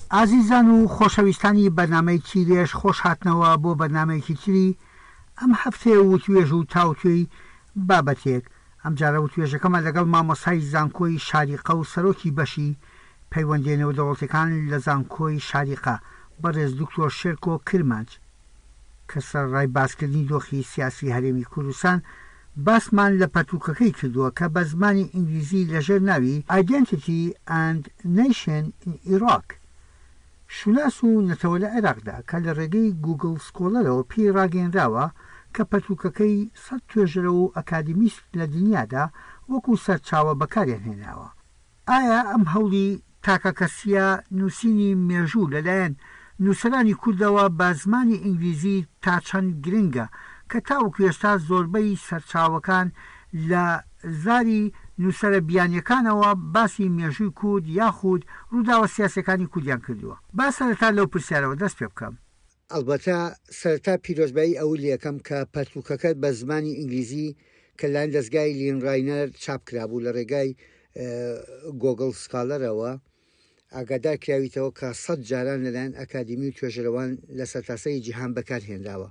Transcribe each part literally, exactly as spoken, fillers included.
ئازیزان و خۆشەویستانی بەرنامەی چیرێش خۆش هاتنەوە بۆ بەرنامەیەکی تری ئەم هەفتەیە وتوێژ و تاوتوێی بابەتێک. ئەم جارە وتوێژەکەمە لەگەڵ مامۆسای زانکۆی شاریقە و سەرۆکی بەشی پەیوەندێنەوە دەوڵەتەکان لە زانکۆی شاریقە بەڕێز دکتۆر شێرکۆ کرمانج کە سەرڕای باسکردنی دۆخی سیاسی هەرێمی کوردستان باسمان لە پەرتووکەکەی کردووە کە بە زمانی ئینگلیزی لەژێر ناوی Identity and Nation in Iraq شوناس و نەتەوە لە عێراقدا کە لە ڕێگەی گوگل سکۆلەرەوە پێی ڕاگەیەنراوە کە پەرتووکەکەی سەد توێژەرە و ئەکادمیست لە دنیادا وەکو سەرچاوە بەکارێن هێناوە. ئایا ئەم هەوڵی تاکە کەسیە نووسینی مێژوو لەلایەن نووسەرانی کوردەوە بە زمانی ئینگلیزی تا چەند گرنگە کە تاوەکو ئێستا زۆربەی سەرچاوەکان لە زاری نووسەرە بیانیەکانەوە باسی مێژووی کورد یاخود ڕووداوە سیاسەکانی کوردیان کردووە. با سەرەتا لەو پرسیارەوە دەست پێ بکەم. ئەلبەتە سەرەتا پیرۆزبایی ئەو لەکەم کە پەرتووکەکەت بە زمانی ئینگلیزی کە لایەن دەستگای لینڕاینەر چاپ کرابوو لە ڕێگای گۆگڵ سکالەرەوە ئاگادار کراویتەوە کە سەد جاران لەلایەن ئەکادمی و توێژەرەوان لە سەرتاسەی جیهان بەکارهێنراوە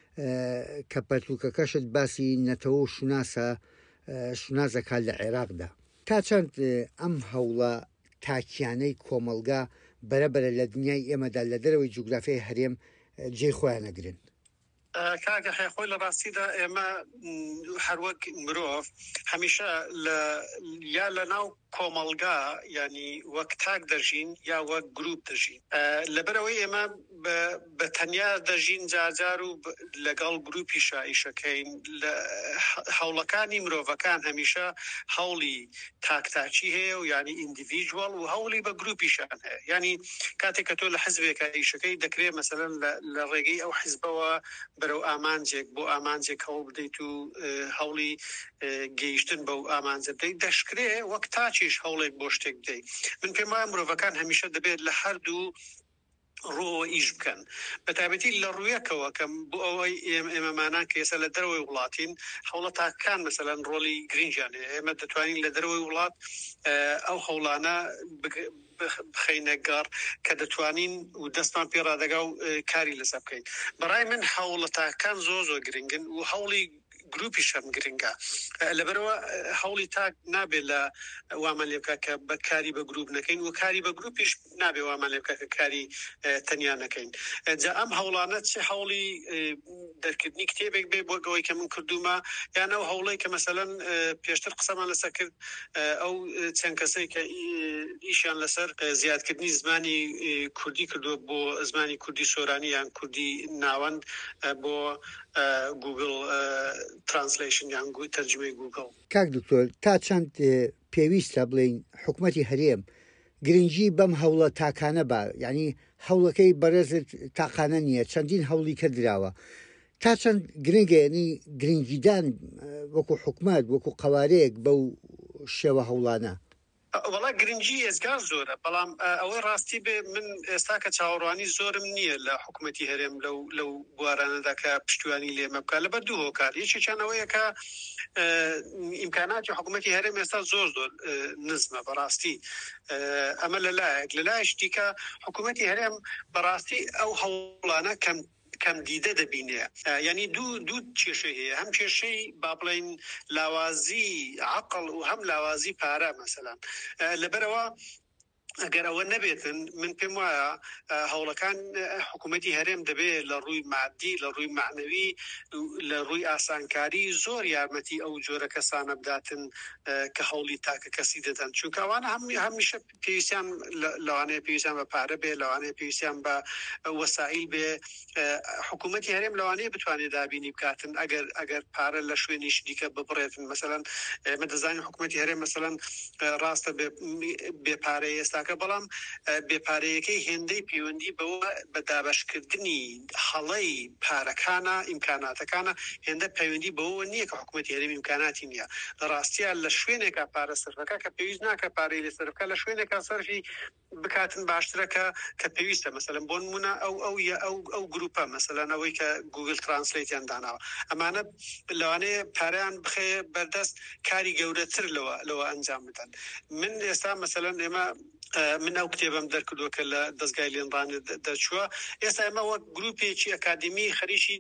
کە پەرتووکەکەشت باسی نەتەوە و شوناسە شونازەکان لە عێراقدا. تا چەند ئەم هەوڵە تاکیانەی کۆمەلگا بەرەبەرە لە دنیای ئێمەدا لە دەرەوەی جوگرافیای هەرێم جێی خۆیان نەگرن؟ کاکە خۆی لە ڕاستیدا ئێمە هەروەک مرۆڤ هەمیشە یا لە ناو کۆمەلگا ینی وەک تاک دەژین یا وەک گروپ دەژین. لەبەرەوەی ئێمە بە تەنیا دەژین جارجار و لەگەڵ گروپی شایشەکەین. هەوڵەکانی مرۆڤەکان هەمیشە هەوڵی تاکتاچی هەیە و ینی ئیندیڤیژوەڵ و هەوڵی بە گروپیشان هەیە. ینی کاتێک کە تۆ لە حزبێکە ئیشەکەی دەکرێت مەسەلەن لە ڕێگەی ئەو حزبەوە بەرەو ئامانجێک بۆ ئامانجێک هەوڵ بدەیت و هەوڵی گەیشتن بەو ئامانجە بدەیت دەشکرێ وەک تاچیش هەوڵێک بۆ شتێک بدەیت. من پێم وایە مرۆڤەکان هەمیشە دەبێت لە هەردوو ڕۆ ئیش بکەن بە تایبەتی لە ڕوویەکەوە کەم بۆ ئەوەی ئێمەمانان کە ئێستا لە دەرەوەی وڵاتین هەوڵە تاکان مەسەلەن ڕۆڵی گرنگیانێ ئێمە دەتوانین لە دەرەوەی وڵات ئەو هەوڵانە بخەینە گەڕ کە دەتوانین و دەستمان پێ ڕادەگا و کاری لەسەر بکەین. بەڕای من هەوڵە تاکان زۆ زۆر گرنگن و هەوڵی گروپیش هەم گرنگە. لەبەرەوە هەوڵی تاک نابێت لە وامان لێ بکات کە بەکاری بە گروپ نەکەین و کاری بە گروپیش نابێ وامان لێ بکات کە کاری تەنیا نەکەین. جا ئەم هەوڵانە چه هەوڵی دەرکردنی کتێبێک بێ بۆ ئەوەی کە من کردومە یان ئەو هەوڵەی کە مەسەلەن پێشتر قسەمان لەسەر کرد ئەو چەند کەسەی کە ئیشیان لەسەر زیادکردنی زمانی کوردی کردووە بۆ زمانی کوردی سۆرانی یان کوردی ناوەند بۆ گوگل ترانسلیشن یان تەرجمەی گوگل. کاک دکتۆر تا چەند پێویستە بڵین حکوومەتی هەرێم گرنگی بەم هەوڵە تاکانە بە ینی هەوڵەکەی بەرەزت تاقانە نییە چەندین هەوڵی کردراوە تا چەند گرنگێنی گرنگیدان وەکو حکومەت وەکو قەوارەیەک بەو شێوە هەوڵانە؟ وڵا گرنگی ئێزگار زۆرە بەڵام ئەوەی ڕاستی بێ من ئێستا کە چاوەڕوانی زۆرم نییە لە حکوومەتی هەرێم لەو لەو بوارانەدا کە پشتیوانی لێمە بکات لەبەر دوو هۆکار. یەکێکیانەوەیە کە ئیمکاناتی حکوومەتی هەرێم ئێستا زۆر زۆر نزمە بەڕاستی. ئەمە لەلایەک لەلایەک دیکە حکوومەتی هەرێم بەڕاستی ئەو هەوڵانە کەم کەم دیدە دەبینێ. ینی دوو دوو کێشەی هەیە، هەم کێشەی با بڵێن لاوازی عەقڵ و هەم لاوازی پارە مەسەلەن. لەبەرەوە ئەگەر ئەوە نەبێتن من پێم وایە هەوڵەکان حکوومەتی هەرێم دەبێت لە ڕووی مادی لە ڕووی معنەوی لە ڕووی ئاسانکاری زۆر یارمەتی ئەو جۆرە کەسانە بداتن کە هەوڵی تاکە کەسی دەدەن چونکە ئەوانە هەمیشە پێویستیان لەوانەیە پێویستیان بە پارە بێ لەوانەیە پێویستیان بە وەسائیل بێ. حکوومەتی هەرێم لەوانەیە بتوانێت دابینی بکاتن ئەگەر ئەگەر پارە لە شوێنیش دیکە ببڕێتن. مەسەلەن ئێمە دەزانین حکوومەتی هەرێم مەسەلەن ڕاستە بێپارە ئێستا کە بەڵام بێپارەیەکەی هێندەی پەیوەندی بەوە بە دابەشکردنی هەڵەی پارەکانە ئیمکاناتەکانە هێندە پەیوەندی بەوە نییە کە حکوومەتی هەرێم ئیمکاناتی نییە. لە ڕاستیە لە شوێنێکە پارە سەرفەکە کە پێویست ناکە پارەی لە سەرفەکە لە شوێنێکە سەرفی بکاتن باشترەکە کە پێویستە. مەسەلەن بۆ نمونە ئەو ئەو ئەو ئەو گروپە مەسەلەن ئەوەی کە گوگل ترانسلیتیان داناوە ئەمانە لەوانەیە پارەیان بخێ بەردەست کاری گەورەتر لەوە لەوە ئەنجام بدەن. من ئێستا مەسەلەن ئێمە من ئەو کتێبم دەرکردووە کە لە دەستگای لێنڕانە دەرچووە. ئێستا ئێمە وەک گروپێکی ئەکادمی خەریکی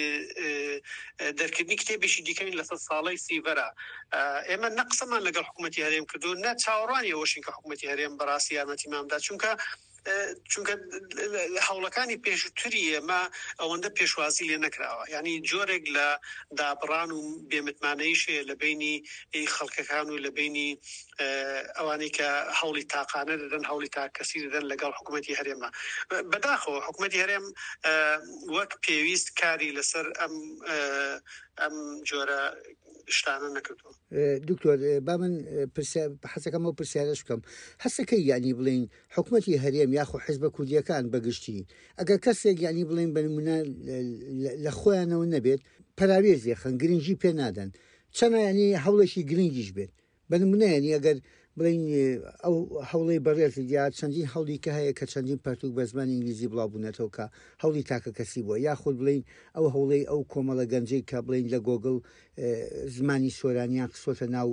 دەرکردنی کتێبێکی دیکەین لە سەد ساڵەی سیڤەرە. ئێمە نەقسەمان لەگەڵ حکوومەتی هەرێم کردو، نە چاوەڕوانی ئەوەشین کە حکوومەتی هەرێم بەڕاستی یارمەتی مامدا، چونکە چونکە هەوڵەکانی پێشووتری ئێمە ئەوەندە پێشوازی لێ نەکراوە. یعنی جۆرێک لە دابڕان و بێمتمانەیشێ لە بینی خەڵکەکان و لە بینی ئەوانەی کە هەوڵی تاقانە دەدەن، هەوڵی تاکەسی دەدەن لەگەڵ حکوومەتی هەرێمە. بەداخەوە حکوومەتی هەرێم وەک پێویست کاری لەسەر ئەم ئەم جۆرە شتانە نەکردووە. دکتۆر با من حەسەکەم ئەو پرسیارەش بکەم، هەستەکەی یعنی بڵین حکوومەتی هەرێم یاخۆ حیزبە کوردیەکان بەگشتی ئەگەر کەسێک یعنی بڵین بە نمونە لە خۆیانەوە نەبێت پەراوێزێخن گرنگی پێ نادەن، چەنە ینی هەوڵێکی گرنگیش بێت بە نمونە ینی ئەگەر بڵین ئەو هەوڵەی بەڕێز دیات چەندین هەوڵی کە هەیە کە چەندین پەرتوک بە زمانی ئینگلیزی بڵاوبوونەتەوە کە هەوڵی تاکە کەسی بووە، یاخود بڵین ئەو هەوڵەی ئەو کۆمەڵە گەنجەی کە بڵین لە گۆگڵ زمانی سۆرانیان قسۆتە ناو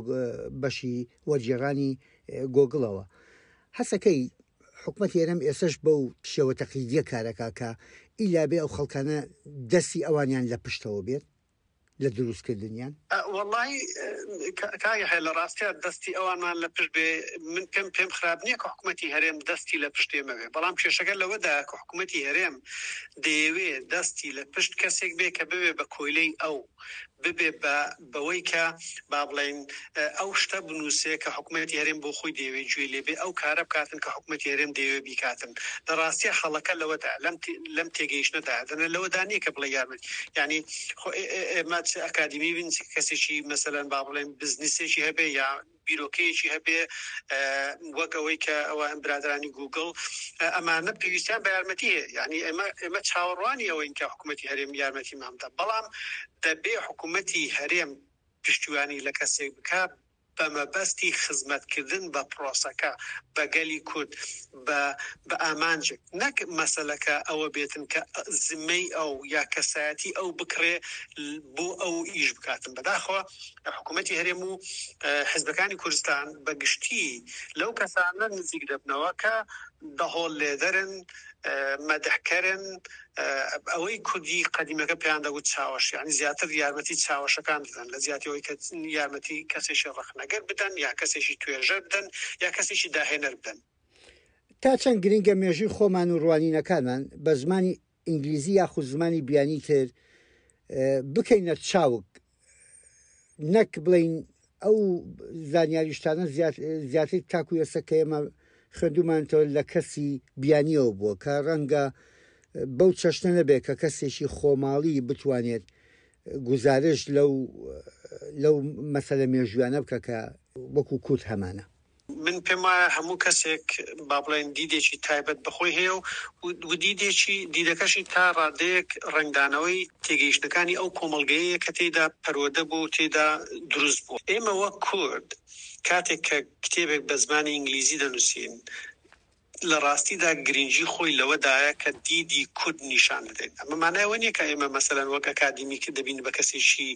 بەشی وەرجێڕانی گۆگڵەوە. هەسەکەی حکوومەتی هەرێم ئێسش بەو شێوە تەقلیدیە کارەکە کە ئیلابێ ئەو خەڵکانە دەستی ئەوانیان لە پشتەوە بێت لە دروستکردنیان؟ وەڵی کاگە هەیە لە ڕاستیە دەستی ئەوانان لە پشت بێ، من پێم پێم خراپ نییە کە حکوومەتی هەرێم دەستی لە پشتێمەوێ، بەڵام کێشەکە لەوەدا کە حکوومەتی هەرێم دەیەوێ دەستی لە پشت کەسێک بێ کە ببێ بە کۆیلەی ئەو ببێ بەوەی کە با بڵین ئەو شتە بنووسێ کە حکوومەتی هەرێم بۆ خۆی دەیەوێت گوێ لێبێ، ئەو کارە بکاتن کە حکوومەتی هەرێم دەیەوێت بیکاتن. لە ڕاستیە خەڵەکە لەوەدا لەم تێگەیشتنەدا دەنە لەوەدا نییە کە بڵێ یارمەتی، ینی ئێمە ئەکادمی بین کەسێکی مەسەلەن با بڵێن بزنسێکی هەبێ یا بیرۆکەیەکی هەبێ وەک ئەوەی کە ئەوە ئەم برادرانی گوگڵ ئەمانە پێویستیان بە یارمەتیە، یعنی ئێمە ئێمە چاوەڕوانی ئەوەین کە حکوومەتی هەرێم یارمەتی مامدا، بەڵام دەبێ حکوومەتی هەرێم پشتیوانی لە کەسێک بکە بە مەبەستی خزمەتکردن بە پرۆسەکە بە گەلی کورد بە ئامانجێک، نەک مەسەلەکە ئەوە بێتن کە زمەی ئەو یا کەسایەتی ئەو بکرێ بۆ ئەو ئیش بکاتن. بەداخەوە حکوومەتی هەرێم و حیزبەکانی کوردستان بەگشتی لەو کەسانە نزیک دەبنەوە کە دەهۆڵ لێدەرن، مەدەحکەرن، ئەوەی کوردی قەدیمەکە پێیان دەگوت چاوەش، یعنی زیاتر یارمەتی چاوەشەکان بدەن لە زیاتیەوەی کە یارمەتی کەسێکی ڕەخنەگەر بدەن یا کەسێکی توێژە بدەن یا کەسێکی داهێنەر بدەن. تا چەند گرنگە مێژووی خۆمان و ڕوانینەکانمان بە زمانی ئینگلیزی یاخود زمانی بیانی تر بکەینە چاوک، نەک بڵین ئەو زانیاریشتانە زیاتر تاکو ئێستا کە ئێمە خوێندومانەوە لە کەسی بیانیەوە بووە کە ڕەنگە بەو چەشنە نەبێت کە کەسێکی خۆماڵی بتوانێت گزارش لەو لەو مەسەلە مێژویانە بکە کە وەکو کورد هەمانە. من پێم وایە هەموو کەسێک با بڵێن دیدێکی تایبەت بەخۆی هەیە و دیدێکی دیدەکەشی تا ڕادەیەک ڕنگدانەوەی تێگەیشتەکانی ئەو کۆمەڵگەیە کە تێدا پەروەدە بوو تێدا دروست بوو. ئێمە وەک کورد کاتێک کە کتێبێک بە زمانی ئینگلیزی دەنووسین لە ڕاستیدا گرنگی خۆی لەوەدایە کە دیدی کورد نیشان بدەین. ئەمە مانایەوە نییە کە ئێمە مەسەلەن وەک ئەکادمی کە دەبین بە کەسێکی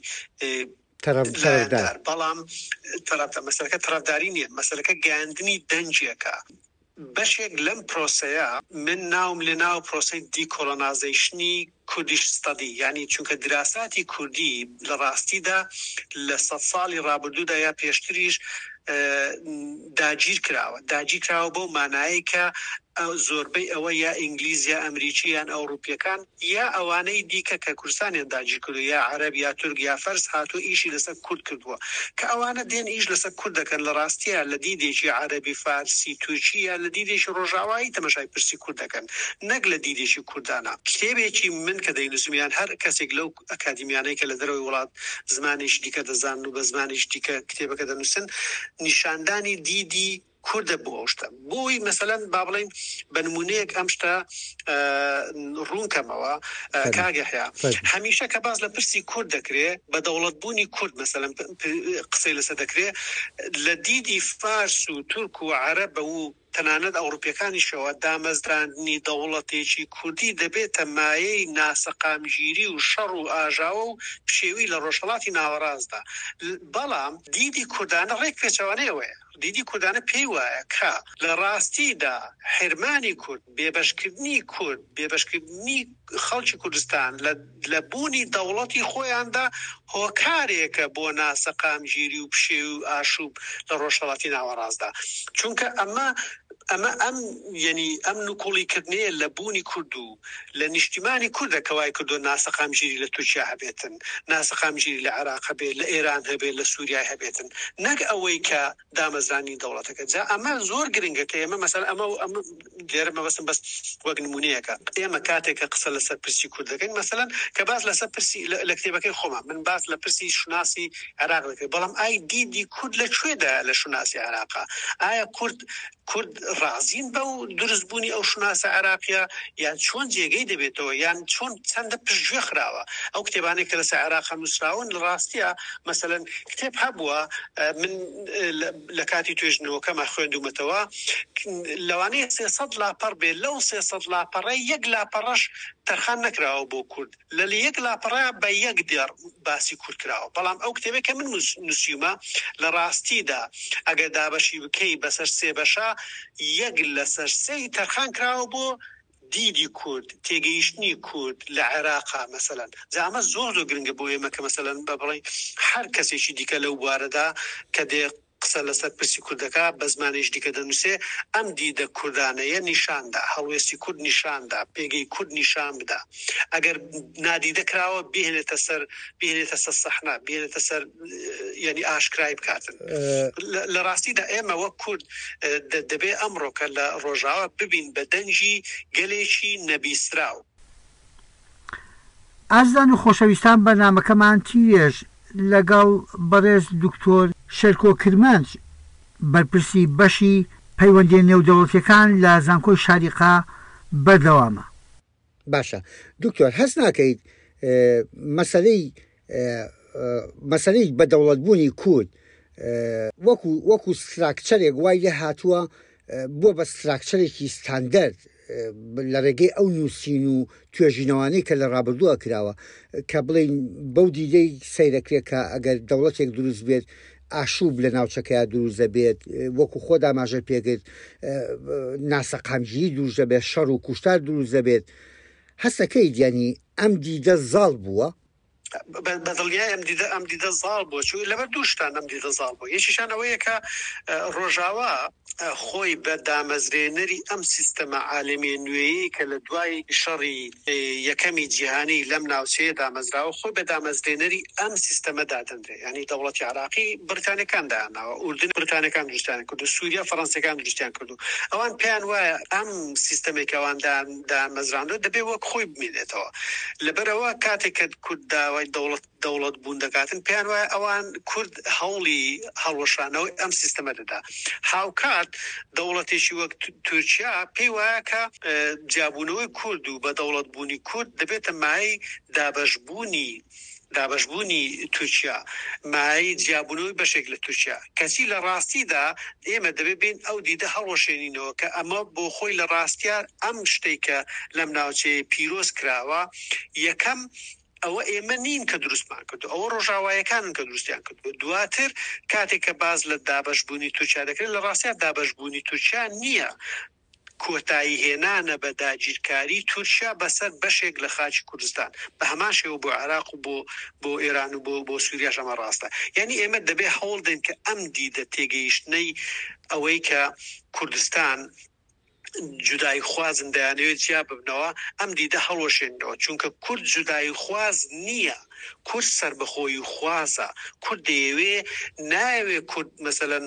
بەڵام تەرەفدار مەسەلەکە تەرەفداری نییە، مەسەلەکە گەیاندنی دەنجێکە. بەشێک لەم پرۆسەیە من ناوم لە ناو پرۆسەی دیکۆلۆنایزیشنی کوردیش ستەدی، یعنی چونکە دراساتی کوردی لە ڕاستیدا لە سەد ساڵی ڕابردوودا یا پێشتریش داگیر کراوە داگیر کراوە بۆ مانایی کە زۆربەی ئەوە یا ئینگلیز یا ئەمریکی یان ئەوروپیەکان یا ئەوانەی دیکە کە کوردستانیان داگیر کردو یا عەرەب یا تورک یا فەرس هاتووە ئیشی لەسەر کورد کردووە کە ئەوانە دێن ئیش لەسەر کورد دەکەن لە ڕاستیە لە دیدێکی عەرەبی فارسی تورکی یا لە دیدێکی ڕۆژاوایی تەماشای پرسی کورد دەکەن، نەک لە دیدێکی کوردانە. کتێبێکی من کە دەینووسمیان هەر کەسێک لەو ئەکادیمیانەی کە لە دەرەوەی وڵات زمانێکی دیکە دەزانن و بە زمانێکی دیکە کتێبەکە دەنووسن نیشاندانی دیدی کوردە بۆ ئەوشتە بۆی مەسەلەن با بڵین بە نمونەیەک ئەم شتە ڕوونکەمەوە کاگەحیا هەمیشە کە باز لە پرسی کورد دەکرێت بە دەوڵەتبوونی کورد مەسەلەن قسەی لەسەر دەکرێت لە دیدی فارس و تورک و عەرەب و تەنانەت ئەوروپیەکانیشەوە دامەزراندنی دەوڵەتێکی کوردی دەبێتە مایەی ناسەقامگیری و شەڕ و ئاژاوە و پشێوی لە ڕۆژهەڵاتی ناوەڕاستدا. بەڵام دیدی کوردانە ڕێک پێچەوانەیەوەیە دیدی کوردانە پێی وایە کە لە ڕاستیدا حرمانی کورد بێبەشکردنی کورد بێبەشکردنی خەڵکی کوردستان لە بوونی دەوڵەتی خۆیاندا هۆکارێکە بۆ ناسەقامگیری و پشێ و ئاشوب لە ڕۆژهەڵاتی ناوەڕاستدا چونکە ئەمە ئەمە ئەم یعنی ئەم نکوڵیکردنەیە لە بوونی کورد و لە نیشتیمانی کوردە کەوای کردو ناسەقامگیری لە تورکیا هەبێتن ناسەقامگیری لە عێراق هەبێت لە ئێران هەبێت لە سووریا هەبێتن نەک ئەوەی کە دامەزرانی دەوڵەتەکە جا ئەمە زۆر گرنگە کە ئێمە مەسەلا ئەمە ئەمە لێرە مەبەستم بەس وەک نمونەیەکە ئێمە کاتێکە قسە لەسەر پرسی کورد دەکەین مەسەلا کە باس لەسەر پرسی لە کتێبەکەی خۆمان من باس لە پرسی شناسی عێراق دەکەین بەڵام ئای دیدی کورد لەکوێدا لە شناسی عێراقا ئایا کورد کورد ڕازین بە و دروستبوونی ئەو شناسە عێراقیە یان چۆن جێگەی دەبێتەوە یان چۆن چەندە پشتگوێ خراوە ئەو کتێبانەی کە لەسەر عێراق نووسراون لە ڕاستیە مەسەلەن کتێب هەبووە من لە کاتی توێژنەوەکەمە خوێندومەتەوە لەوانەیە سێسەد لاپەڕ بێت لەو سێسەد لاپەڕە یەک لاپەڕەش تەرخان نەکراوە بۆ کورد لە یەک لاپەڕە بە یەک دێڕ باسی کورد کراوە بەڵام ئەو کتێبێک کە من نووسیومە لە ڕاستیدا ئەگەر دابەشی بکەی بەسەر سێ بەشە یەک لەسەر سێی تەرخان کراوە بۆ دیدی کورد تێگەیشتنی کورد لە عێراقا مەسەلەن زعمە زۆر زۆر گرنگە بۆ ئێمە کە مەسەلەن بە بڵێ هەر کەسێکی دیکە لەو بوارەدا کە دێ قسە لەسەر پرسی کوردەکە بە زمانێش دیکە دەنووسێ ئەم دیدە کوردانەیە نیشاندا هەڵوێستی کورد نیشاندا پێگەی کورد نیشان بدا ئەگەر نادیدە کراوە بهێنێتە سەر بهێنێتە سەر سەحنا بهێنێتە سەر یعنی ئاشکرای بکاتن لە ڕاستیدا ئێمە وەک کورد دەبێ ئەمڕۆ کە لە ڕۆژاوە ببین بە دەنجی گەلێکی نەبیستراو. ئازان و خۆشەویستان بەنامەکەمان تیرێژ لەگەڵ بەڕێز دکتۆر شێرکۆ کرمانج بەرپرسی بەشی پەیوەندی نێودەوڵەتیەکان لە زانکۆی شاریقا بەردەوامە. باشە دکتۆر هەست ناکەیت مەسەلەی مەسەلەی بەدەوڵەتبوونی کورد وەکو وەکو ستراکچەرێک وای لێ هاتووە بۆ بە ستراکچەرێکی ستاندەرد لە ڕێگەی ئەو نووسین و توێژینەوانەی کە لە ڕابردووە کراوە کە بڵین بەو دیدەی سەیرەکرێت کە ئەگەر دەوڵەتێک دروست بێت ئاشوب لە ناوچەکەیە دروست دەبێت وەکو خۆ داماژە پێگرت ناسەقامگیری دروست دەبێت شەڕ و کوشتار دروست دەبێت هەستەکەی دیانی ئەم دیدە زاڵ بووە بەدڵنیای ئەم دیدە ئەم دیدە زاڵ بووە چوو لەبەر دووشتان ئەم دیدە زاڵ بووە یەکیشان ئەوەیە کە ڕۆژاوا خۆی بە دامەزرێنەری ئەم سیستەمە عالەمیە نوێیی کە لە دوای شەڕی یەکەمی جیهانی لەم ناوچەیە دامەزراوە خۆی بە دامەزرێنەری ئەم سیستەمە دادەندرێ ینی دەوڵەتی عێراقی بریتانیەکان دایاناوە ئوردن بریتانیەکان دروستیان کرد و سووریا فەڕەنسیەکان دروستیان کرد و ئەوان پێیان وایە ئەم سیستەمێک ئەوان دامەزراندوە دەبێت وەک خۆی بمێنێتەوە لەبەرەوە کاتێک کە کورد داوای دەوڵەت دەوڵەت بوون دەکاتن پێیان وایە ئەوان کورد هەوڵی هەڵوەشانەوەی ئەم سیستەمە دەدا هاوکات دەوڵەتێکی وەک تورکیا پێی وایە کە جیابوونەوەی کورد و بە دەوڵەت بوونی کورد دەبێتە مای دابەشبوونی دابەشبوونی تورکیا مای جیابوونەوەی بەشێک لە تورکیا کەسی لە ڕاستیدا ئێمە دەبێت بین ئەو دیدە هەڵوەشێنینەوە کە ئەمە بۆ خۆی لە ڕاستیار ئەم شتێکە لەم ناوچەیە پیرۆز کراوە یەکەم ئەوە ئێمە نین کە دروستمان کردو ئەوە ڕۆژاوایەکانن کە دروستیان کردو دواتر کاتێک کە باز لە دابەشبوونی تورکیا دەکرێت لە ڕاستیان دابەشبوونی تورکیا نییە کۆتایی هێنانە بە داگیرکاری تورکیا بەسەر بەشێک لە خاچی کوردستان بە هەمان شێوە بۆ عێراق و بۆ بۆ ئێران و بۆ بۆ سووریا ئەمە ڕاستە یعنی ئێمە دەبێ هەوڵ دەین کە ئەم دیدە تێگەیشتنەی ئەوەی کە کوردستان جودای خوازن دەیانەوێت جیا ببنەوە ئەم دیدە هەڵوەشێنەوە چونکە کورد جودای خواز نییە کورد سربەخۆی خوازە کورد دەیەوێ ناوێ کورد مەسەلەن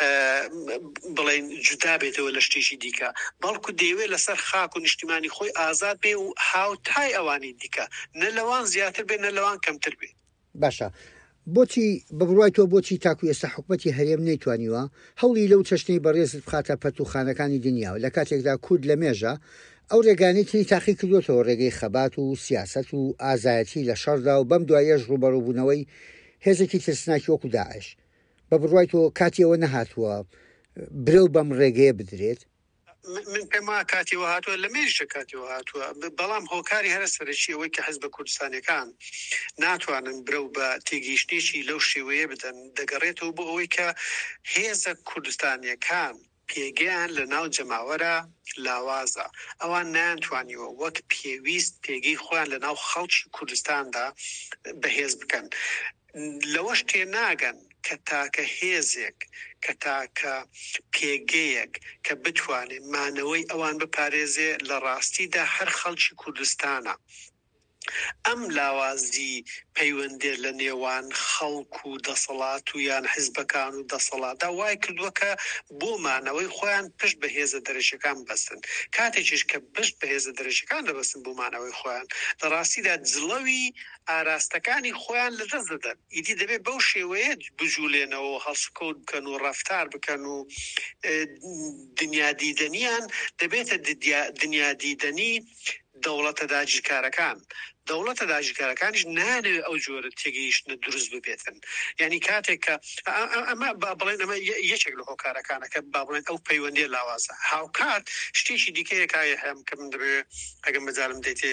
بڵێن جودا بێتەوە لە شتێکی دیکە بەڵکو دەیەوێت لەسەر خاک و نیشتیمانی خۆی ئازاد بێ و هاوتای ئەوانی دیکە نە لەوان زیاتر بێ نە لەوان کەمتر بێ. باشە بۆچی ببڕای تۆ بۆچی تاکو ئێستا حکومەتی هەرێم نەیتوانیوە هەوڵی لەو چەشنەی بەڕێزت بخاتە پەرتوخانەکانی دنیاوە لە کاتێکدا کورد لە مێژە ئەو ڕێگانەی تری تاقی کردوێتەوە ڕێگەی خەبات و سیاست و ئازایەتی لە شەڕدا و بەم دوایەش ڕوبەڕووبوونەوەی هێزێکی ترسناکی وەکو داعش بە بڕای تۆ کاتیەوە نەهاتووە برەو بەم ڕێگەیە بدرێت من پێما کاتی وهاتووە لە مێژە کاتی وهاتووە بەڵام هۆکاری هەرە سەرەکی ئەوەی کە حیزب کوردستانیەکان ناتوانن برەو بە تێگەیشتێکی لەو شێوەیە بدەن دەگەڕێتەوە بۆ ئەوەی کە هێزە کوردستانیەکان پێگەیان لە ناو جەماوەرە لاوازە ئەوان نانتوانیوە وەک پێویست پێگەی خۆیان لە ناو خەڵکی کوردستاندا بەهێز بکەن لەوەش تێ ناگەن کە تاکە هێزێک کە تاکە پێگەیەک کە بتوانێت مانەوەی ئەوان بپارێزێ لە ڕاستیدا هەر خەڵکی کوردستانە ئەم لاوازی پەیوەندێ لە نێوان خەڵک و دەسەڵات و یان حیزبەکان و دەسەڵاتدا وای کردووە کە بۆ مانەوەی خۆیان پشت بە هێزە دەرەشەکان بەستن کاتێکیش کە پشت بە هێزە دەرەشەکان دەبەستن بۆ مانەوەی خۆیان لە ڕاستیدا جڵەوی ئاراستەکانی خۆیان لەدەست دەدەن ئیدی دەبێت بەو شێوەیە بژولێنەوە هەڵسکەوت بکەن و ڕەفتار بکەن و دنیادیدەنیان دەبێتە دنیادیدەنی دەوڵەتە داگیرکارەکان دەوڵەتە داگیرکارەکانیش نانەوێت ئەو جۆرە تێگەیشتنە دروست ببێتن یعنی کاتێک کە ئەمە با بڵێن ئەمە یەکێک لە هۆکارەکانە کە با بڵێن ئەو پەیوەندی لاوازە هاوکات شتێکی دیکەیەکایە هەم کە من دەبێت ئەگەم بەجارم دەیتێ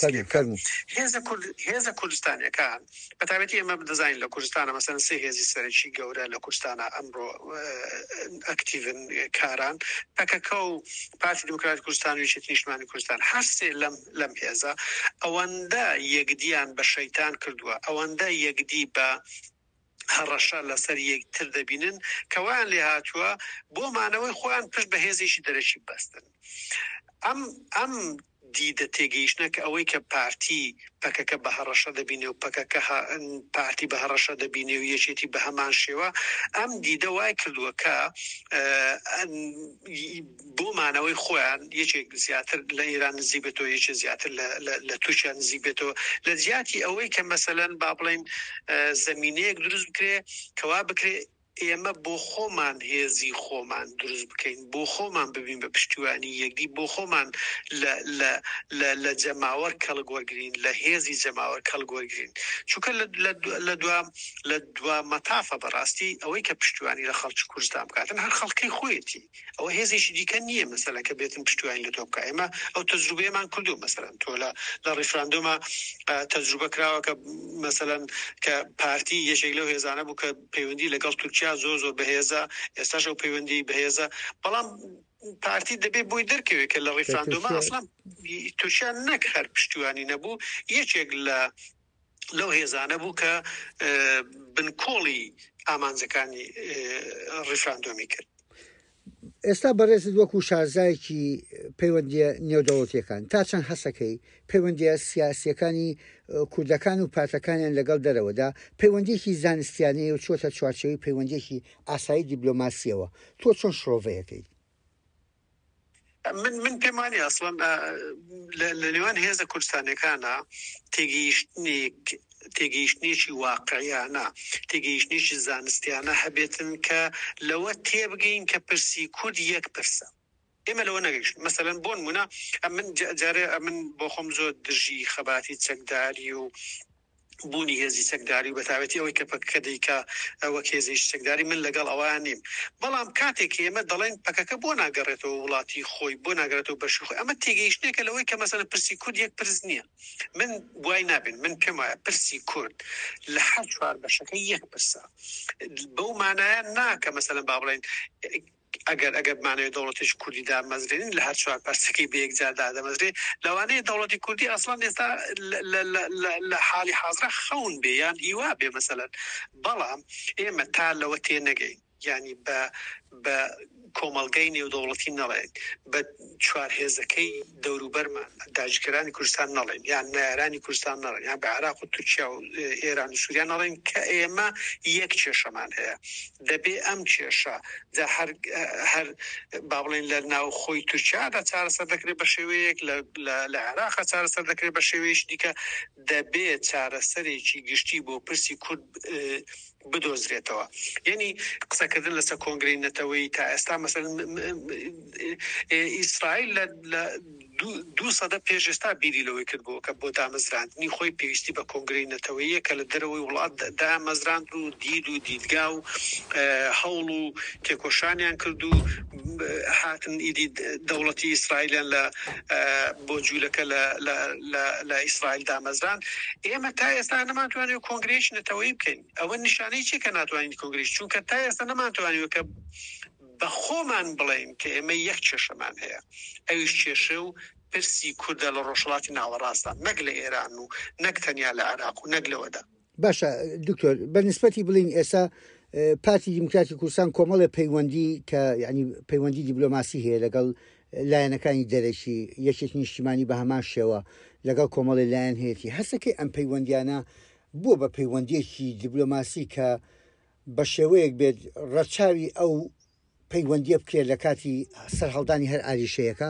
هێزە کوردستانیەکان بەتابەتی ئەمە بدەزانین لە کوردستانە مەسەن سێ هێزی سەرەکی گەورە لە کوردستانە ئەمڕۆ ئەکتیڤن کاران پەکەکە و پارتی دموکراتی کوردستان و یەکێتی نیشتیمانی کوردستان هەر سێ لەم لەم هێزە ئەوەندە یەکدیان بە شەیتان کردووە ئەوەندە یەکدی بە هەڕەشە لەسەر یەکتر دەبینن کەوایان لێ هاتووە بۆ مانەوەی خۆیان پشت بە هێزێکی دەرەشی بەستن ئەم ئەم دیدە تێگەیشتنە کە ئەوەی کە پارتی پەکەکە بە هەڕەشە دەبینێ و پەکەکە پارتی بە هەڕەشە دەبینێ و یەکێتی بە هەمان شێوە ئەم دیدە وای کردووە کە بۆ مانەوەی خۆیان یەکێک زیاتر لە ئێران نزیک بێتەوە یەکێک زیاتر لە تووشیان نزیک بێتەوە لە زیاتی ئەوەی کە مەسەلەن با بڵێن زەمینەیەک دروست بکرێ کەوا بکرێ ئێمە بۆ خۆمان هێزی خۆمان دروست بکەین بۆ خۆمان ببین بە پشتیوانی یەکدی بۆ خۆمان لە جەماوەر کەڵگوەرگرین لە هێزی جەماوەر کەڵگوەرگرین چونکە لە دوام لە دوا مەتافە بەڕاستی ئەوەی کە پشتیوانی لە خەڵکی کوردستان بکاتن هەر خەڵکەی خۆیەتی ئەوە هێزێکی دیکە نییە مەسەلا کە بێتن پشتیوانی لە تۆ بکە ئێمە ئەو تەجروبەیەمان کردو مەسەلەن تۆ لە ڕیفراندۆمە تەجروبە کراوە کە مەسەلەن کە پارتی یەکێک لەو هێزانە بوو کە پەیوەندی لەگەڵ تورکیا زۆر زۆر بەهێزە ئێستاش ئەو پەیوەندی بەهێزە بەڵام پارتی دەبێت بۆی دەرکەوێت کە لە ڕیفراندۆمە ئەسڵان تورکیا نەک هەر پشتیوانی نەبوو یەکێک لە لەو هێزانە بوو کە بنکۆڵی ئامانجەکانی ڕیفراندۆمی کرد ئێستا بەڕێزت وەکو شارزایەکی پەیوەندیە نێودەوڵەتیەکان تا چەند هەسەکەی پەیوەندیە سیاسیەکانی کوردەکان و پارتەکانیان لەگەڵ دەرەوەدا پەیوەندیەکی زانستیانەیە و چۆتە چوارچێوەی پەیوەندیەکی ئاسایی دیبلۆماسیەوە تۆ چۆن شڕۆڤەیەکەی من من پێمانی ئەسڵەن لە نێوان هێزە کوردستانیەکانە تێگەیشتنێک تێگەیشتنێکی واقعیانە تێگەیشتنێکی زانستیانە هەبێتن کە لەوە تێبگەین کە پرسی کورد یەک پرسە ئێمە لەوە نەگەیشت مەسەلەن بۆ نمونە من جارێ من بۆ خۆم زۆر دژی خەباتی چەکداری و بوونی هێزی چەکداری و بەتابەتی ئەوەی کە پەکەکە دەیکا وەک هێزیش چەکداری من لەگەڵ ئەوان نیم بەڵام کاتێک ئێمە دەڵێن پەکەکە بۆ ناگەڕێتەوە وڵاتی خۆی بۆ ناگەڕێتەوە بەشی خۆی ئەمە تێگەیشتنێکە لەوەی کە مەسەلەن پرسی کورد یەک پرس نییە من وای نابین من پێم وایە پرسی کورد لە هەر چوار بەشەکە یەک پرسە بەو مانایە ناکە مەسەلەن با بڵێن ئەگەر ئەگەر مانەوەی دەوڵەتیش کوردی دامەزرێنین لە هەر چوار پەرسەکەی بەیەکجار دادەمەزرێ لەوانەیە دەوڵەتی کوردی ئەسڵان ئێستا لە حالی حازرە خەون بێ یان هیوا بێ مەسەلەن بەڵام ئێمە تا لەوە تێ نەگەین ینی بە بە کۆمەڵگەی نێودەوڵەتی نەڵێن بە چوار هێزەکەی دەوروبەرمان داگیرکەرانی کوردستان نەڵێن یان نایارانی کوردستان نەڵێن یان بە عێراق و تورکیا و ئێران و سووریا نەڵێن کە ئێمە یەک کێشەمان هەیە دەبێ ئەم کێشە هەر هەر با بڵێن لە ناو خۆی تورکیادا چارەسەر دەکرێت بە شێوەیەک لە عێراقا چارەسەر دەکرێت بە شێوەیەکی دیکە دەبێت چارەسەرێکی گشتی بۆ پرسی کورد بدۆزرێتەوە یعنی قسەکردن لەسەر کۆنگرەی نەتەوەی تا ئێستا مەسەلەن ئیسرائیل لە دوو سەدە پێشێستا بیری لەوەی کرد بۆ کە بۆ دامەزراندنی خۆی پێویستی بە کۆنگرەی نەتەوەیە کە لە دەرەوەی وڵات دامەزراند و دید و دیدگا و هەوڵ و تێکۆشانیان کرد و هاتن ئیدی دەوڵەتی ئیسرائیلیان لە بۆ جوولەکە لە ئیسرائیل دامەزران. ئێمە تا ئێستا نەمانتوانێت کۆنگرەیەکی نەتەوەیی بکەین. ئەوە نیشانەی چی کە ناتوانین کۆنگرەیەک، چونکە تا ئێستا نەمانتوانیوە کە بە خۆمان بڵێین کە ئێمە یەک کێشەمان هەیە، ئەویش کێشە و پرسی کوردە لە ڕۆژهەڵاتی ناوەڕاستان، نەک لە ئێران و نەک تەنیا لە عێراق و نەک لەوەدا. باشە دکتۆر، بەنسبەتی بڵین ئێستا پارتی دیموکراتی کوردستان کۆمەڵە پەیوەندی کە یعنی پەیوەندی دیبلۆماسی هەیە لەگەڵ لایەنەکانی دەرەکی یەکێک نیشتیمانی بە هەمان شێوە لەگەڵ کۆمەڵی لایەن هەیەی هەستەکەی ئەم پەیوەندیانە بووە بە پەیوەندیەکی دیبلۆماسی کە بە شێوەیەک بێت ڕەچاوی ئەو پەیوەندیە بکرێت لە کاتی سەرهەڵدانی هەر ئاریشەیەەکە؟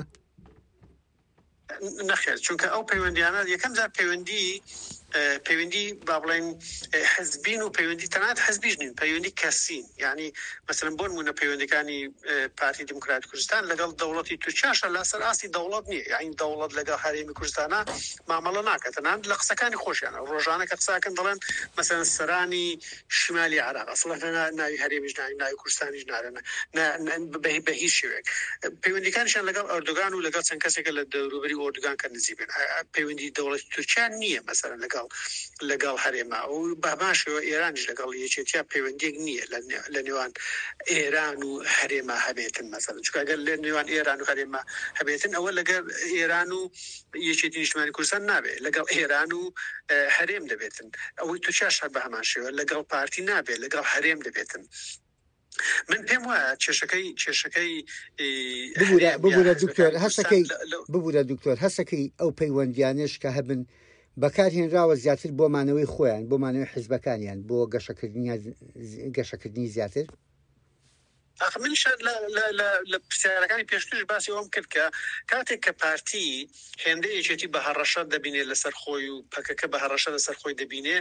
نەخێر، چونکە ئەو پەیوەندیانە یەکەم جار پەیوەندی پەیوەندی با بڵێن حزبین و پەیوەندی تەنات حزبیش نین، پەیوەندی کەسین. یعنی مەسەلەن بۆ نمونە پەیوەندیەکانی پارتی دیموکراتی کوردستان لەگەڵ دەوڵەتی تورکیاشە لەسەر ئاستی دەوڵەت نییە، یعنی دەوڵەت لەگەڵ هەرێمی کوردستانە مامەڵە ناکات، تەنانەت لە قسەکانی خۆشیانە ڕۆژانە کە قساکەن دەڵێن مەسەلەن سەرانی شمالی عێراق ئەسڵەن ناوی هەرێمیش ناوی ناوی کوردستانیش نارێنە بە هیچ شێوەیەک. پەیوەندیەکانیشیان لەگەڵ ئەردۆگان و لەگەڵ چەند کەسێکە لە دەوروبەری ئەردۆگان کە نزیکن. پەیوەندی دەوڵەتی تورکیا نییە مەسەلەن لەگەڵ لەگەڵ هەرێما و بەباشەوە ئێرانیش لەگەڵ یەکێتیا پەیوەندیەک نییە لە نێوان ئێران و هەرێما هەبێتن. مەسەلەن چونکە ئەگەر لە نێوان ئێران و هەرێما هەبێتن ئەوە لەگەڵ ئێران و یەکێتی نیشتیمانی کوردستان نابێت، لەگەڵ ئێران و هەرێم دەبێتن. ئەوەی تورکیاش بە هەمان شێوە لەگەڵ پارتی نابێت، لەگەڵ هەرێم دەبێتن. من پێم وایە کێشەکەی کێشەکەی ببوورە دکتۆر هەستەکەی ببوورە دکتۆر هەستەکەی ئەو پەیوەندیانش کە هەبن بەکارهێنراوە زیاتر بۆ مانەوەی خۆیان، بۆ مانەوەی حیزبەکانیان، بۆ گەشەکردنی زیاتر. منش لە پرسیارەکانی پێشترش باسی ئەوم کرد کە کاتێک کە پارتی هێندە یەکێتی بە هەڕەشە دەبینێت لەسەر خۆی و پەکەکە بە هەڕەشە لەسەر خۆی دەبینێ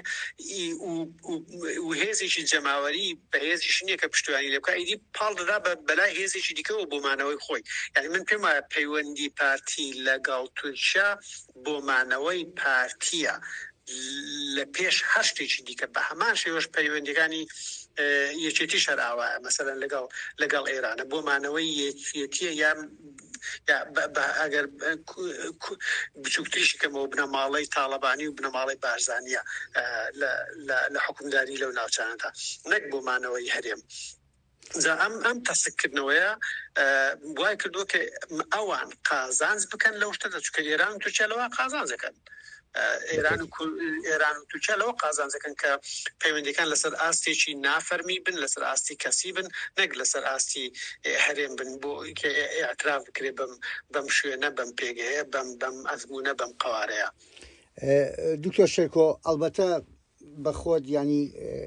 و هێزێکی جەماوەری بە هێزیش نییە کە پشتیوانی لێ بکە، ئیدی پاڵ دەدا بەلای هێزێکی دیکەەوە بۆ مانەوەی خۆی. یعنی من پێم وایە پەیوەندی پارتی لەگەڵ تورکیا بۆ مانەوەی پارتیە لە پێش هەر شتێکی دیکە. بە هەمان شێوەش پەیوەندیەکانی یەکێتی شەراوایە مەسەلەن لەگەڵ لەگەڵ ئێرانە بۆ مانەوەی یەکێتیە یان ئەگەر بچووکتریشی کەمەوە بنەماڵەی تاڵەبانی و بنەماڵی بارزانیە لە حکومداری لەو ناوچانەدا، نەک بۆ مانەوەی هەرێم. ئەم ئەم تەسکردنەوەیە وای کردووە کە ئەوان قازانج بکەن لەو شتەدا، چونکە ئێران و تورکیا لەوە قازانجەکەن. ئێران و ئێران و تورکیا لەوە قازانجەکەن کە پەیوەندیەکان لەسەر ئاستێکی نافەرمی بن، لەسەر ئاستی کەسی بن، نەک لەسەر ئاستی هەرێم بن بۆ کە ئاعتراف بکرێت بەم شوێنە، بەم پێگەیە، بەم ئەزمونە، بەم قەوارەیە. دکتۆر شێرکۆ، ئەڵبەتە بە خۆت ینی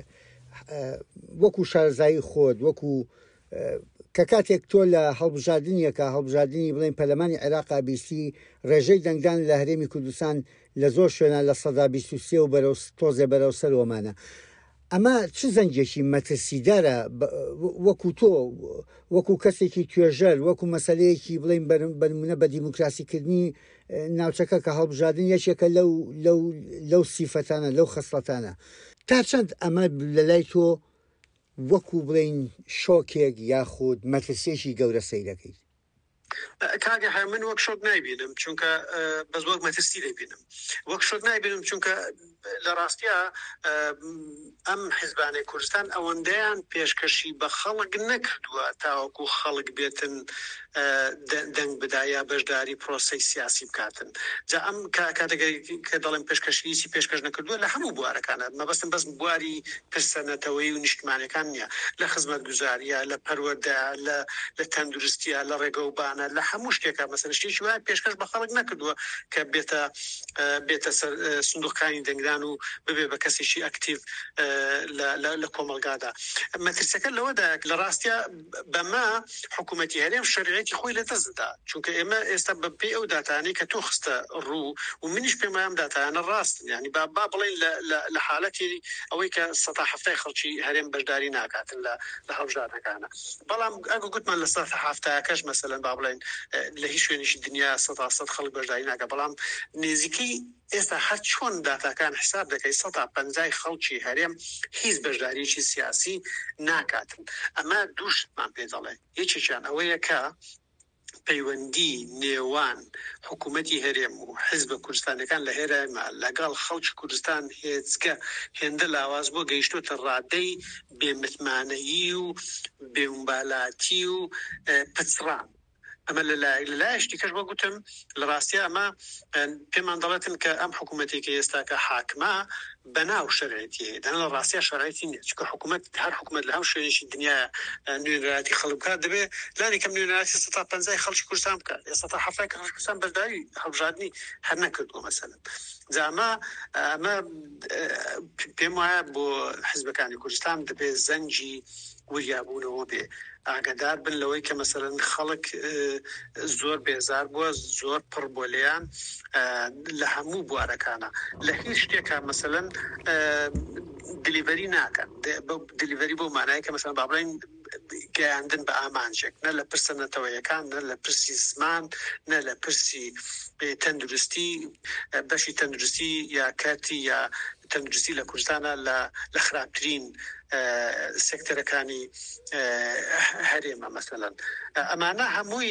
وەکو شارەزایی خۆت، وەکو کە کاتێک تۆ لە هەڵبژاردنیەکە هەڵبژاردننی بڵێن پەرلەمانی عێراقا بیستی ڕێژەی دەنگدان لە هەرێمی کوردستان لە زۆر شوێنە لە سەدا بیست و سێ و بەرەو تۆزێ بەرەو سەرۆمانە، ئەمە چ زەنجێکی مەترسیدارە وەکو تۆ، وەکو کەسێکی توێژەر، وەکو مەسەلەیەکی بڵێن بەنمونە بە دیموکراسیکردنی ناوچەکە کە هەڵبژاردن یەکێکە لەو سیفەتانە، لەو خەسڵەتانە، تا چەند ئەمە لە لای تۆ وەکو بڵین شۆکێک یاخود مەترسێکی گەورە سەیرەکەیت؟ کاگە ها من وەک شۆک نایبینم، چونکە بەس وەک مەترسی دەبینم. وەک شۆک نایبینم چونکە لە ڕاستیە ئەم حیزبانەی کوردستان ئەوەندەیان پێشکەشی بە خەڵک نەکردووە تاوەکو خەڵک بێتن دەنگ بدایە بەشداری پرۆسەی سیاسی بکاتن. جا ئەم کاتێک کە دەڵێن پێشکەشیسی پێشکەش نەکردووە لە هەموو بوارەکانە، مەبەستم بەس بواری پرسەنەتەوەی و نیشتمانەکان نییە، لە خزمەتگوزاریە، لە پەروەردە، لە تەندروستیە، لە ڕێگەوبانە، لە هەموو شتێکە مەسەلەن شتێکی وایە پێشکەش بە خەڵک نەکردووە کە بێتە بێتە سەر سندوقەکانی دەنگدان و ببێ بە کەسێکی ئەکتیڤ لە کۆمەلگادا. مەترسەکە لەوەدا لە ڕاستیە بەما حکوومەتی هەرێم شەریعەتی حرمەتی خۆی لە دەستدا چونکە ئێمە ئێستا بە پێی ئەو داتانەی کە تۆ خستە ڕوو و منیش پێم وایە ئەم داتانە ڕاستن ینی با با بڵێن لە حالەتی ئەوەی کە سەد هەفتای خەڵکی هەرێم بەشداری ناکاتن لە لە هەڵبژاردنەکانە بەڵام ئەگە گوتمان لە سەد هەفتایەکەش مەسەلەن با بڵێن لە هیچ شوێنیشی دنیا سەد سەد خەڵک بەشداری ناکات بەڵام نێزیکەی ئێستا هەر چۆن داتاکان حساب دەکەی سەد و پەنجا خەڵکی هەرێم هیچ بەشداریی سیاسی ناکاتن ئەمە دووشمان پێ دەڵێ یەکێکیان ئەوەیە کە پەیوەندی نێوان حکوومەتی هەرێم و حیزبە کوردستانەکان لە هێرەمە لەگەڵ خەڵکی کوردستان هێزگە هێندە لاواز بۆ گەیشتوتە ڕادەی بێمتمانەیی و بێمبالاتی و پچڕان ئەمە لەلایەشتی کەش بۆ گوتم لە ڕاستیە ئەمە پێمان دەڵێتن کە ئەم حکوومەتێکی ئێستا کە حاکمە بەناو شەرعەتی هەیە دەن لە ڕاستیە شەرعەتی نییە چونکە حکوومەت هەر حکوومەت لە هەم شوێنێکی دنیا نوێنەراتی خەڵک بکات دەبێت لانی کەم نوێنەراتی سەد و پەنجا خەڵکی کوردستان بکات ئێستا تا هەفتای خەڵکی کوردستان بەشداری هەڵبژاردننی هەر نەکردووە مەسەلەن جا ئەمە ئەمە پێم وایە بۆ حیزبەکانی کوردستان دەبێت زەنجی وریابوونەوە بێ ئاگادار بن لەوەی کە مەسەلەن خەڵک زۆر بێزار بووە زۆر پڕ بۆ لێیان لە هەموو بوارەکانە لە هیچ شتێکە مەسەلەن دلیڤەری ناکەن دلیڤەری بۆ مانای کە مەسەلەن با بڵێن گەیاندن بە ئامانجێک نە لە پرسە نەتەوەیەکان نە لە پرسی زمان نە لە پرسی تەندروستی بەشی تەندروستی یا کاتی یا تەندروستی لە کوردستانە لە خراپترین سێکتەرەکانی هەرێمە مەسەلەن ئەمانە هەمووی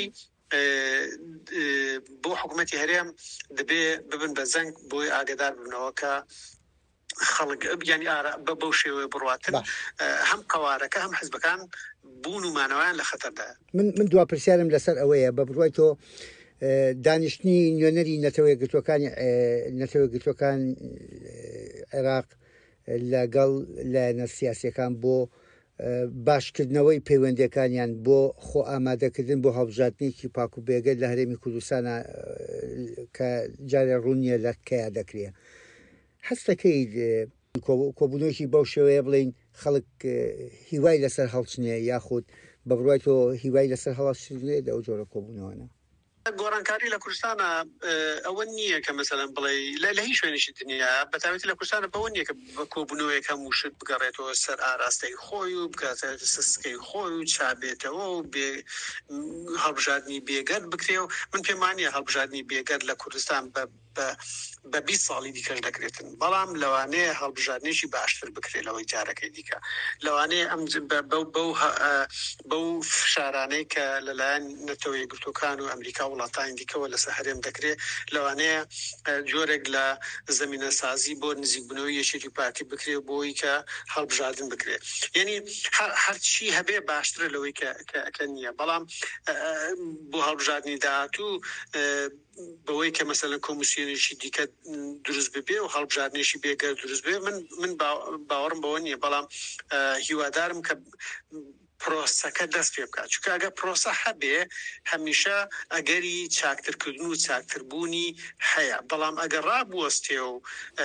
بۆ حکوومەتی هەرێم دەبێ ببن بە زەنگ بۆی ئاگادار ببنەوە کە خەڵک ینی بە بەو شێوەیە بڕاتن هەم قەوارەکە هەم حیزبەکان بوون و مانەوەیان لە خەتەردا من من دوا پرسیارم لەسەر ئەوەیە بە بڕوای تۆ دانیشتنی نوێنەری نەتەوەی گرتوەکانی نەتەوەی گرتوەکان عێراق لەگەڵ لایەنە سیاسیەکان بۆ باشکردنەوەی پەیوەندیەکانیان بۆ خۆ ئامادەکردن بۆ هەڵبژاردنێکی پاک و بێگەر لە هەرێمی کوردستانە کە جارێ ڕوونیە لە کەیا دەکرێت هەستەکەی کۆبوونەوەیکی بەو شێوەیە بڵین خەڵک هیوای لەسەر هەڵچنێ یاخود بە بڕوای تۆ هیوای لەسەر هەڵاچنێ ئەو جۆرە کۆبوونەوەنە گۆڕانکاری لە کوردستانە ئەوە نییە کە مەسەلەن بڵێ لە هیچ شوێنێکی دنیا بەتابەتی لە کوردستانە بەوە نییە کە بە کۆبوونەوەیەک هەموو شت بگەڕێتەوە سەر ئاراستەی خۆی و بکاتە سسکەی خۆی و چابێتەوە و هەڵبژاردننی بێگەر بکرێ و من پێم وانییە هەڵبژاردننی بێگەر لە کوردستان بە بە بیست ساڵی دیکەش دەکرێتن بەڵام لەوانەیە هەڵبژاردنێکی باشتر بکرێت لەوەی جارەکەی دیکە لەوانەیە ئەم بەو فشارانەی کە لەلایەن نەتەوەی گرتوەکان و ئەمریکا وڵاتانی دیکەوە لەسەر هەرێم دەکرێت لەوانەیە جۆرێک لە زەمینە سازی بۆ نزیکبوونەوەی یەکێتی پارتی بکرێت بۆی کە هەڵبژاردن بکرێت یعنی هەرچی هەبێ باشترە لەوەی کە نییە بەڵام بۆ هەڵبژاردننی داهاتوو بەوەی کە مەسەلەن کۆمیسیۆنێکی دیکە دروست ببێ و هەڵبژاردنێکی بێگەر دروست بێ من من باوەڕم بەوە نییە بەڵام هیوادارم کە پرۆسەکە دەست پێ بکات چونکە ئەگە پرۆسە هەبێ هەمیشە ئەگەری چاکترکردن و چاکتربوونی هەیە بەڵام ئەگەر ڕابوەستێ و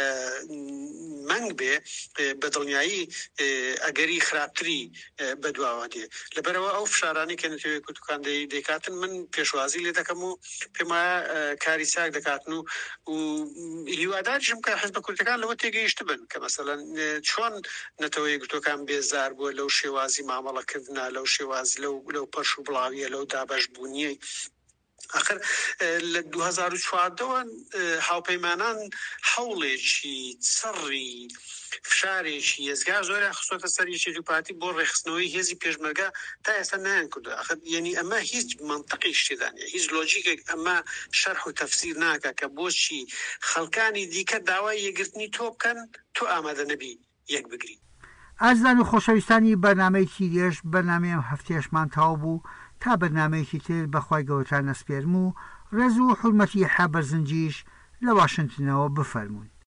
مەنگ بێ بە دڵنیایی ئەگەری خراپتری بەدواوە دێ لەبەرەوە ئەو فشارانی کە نەتەوەی گرتوەکان دەیکاتن من پێشوازی لێ دەکەم و پێم وایە کاری چاک دەکاتن و هیواداریشم کە حیزبە کوردەکان لەوە تێگەیشت بن کە مەسەلەن چۆن نەتەوەی گرتوەکان بێزار بووە لەو شێوازی مامەڵەکردنا لەو شێوازی لەو پەرش و بڵاویە لەو دابەش بوونیەی آخر لە دوو هەزار و چواردەوە هاوپەیمانان هەوڵێکی چڕی فشارێکی هێزگار زۆریان خستۆتە سەر یەکێتی پارتی بۆ ڕێخستنەوەی هێزی پێشمەرگە تا ئێستا نایان کردو آخر یعنی ئەمە هیچ منطقی شتێدا نیە هیچ لۆجیکێک ئەمە شەرح و تەفسیر ناکە کە بۆچی خەڵکانی دیکە داوای یەکگرتنی تۆ بکەن تۆ ئامادە نەبی یەک بگری ئازدان و خۆشەویستانی بەرنامەی چیرێش بەرنامەیەم هەفتەیەشمان تاو بوو تا بەرنامەیەکی تر بەخوای گەورەتان نەسپێرم و ڕێز و حورمەتی حەبەرزنجیش لە واشنگتنەوە بفەرموون.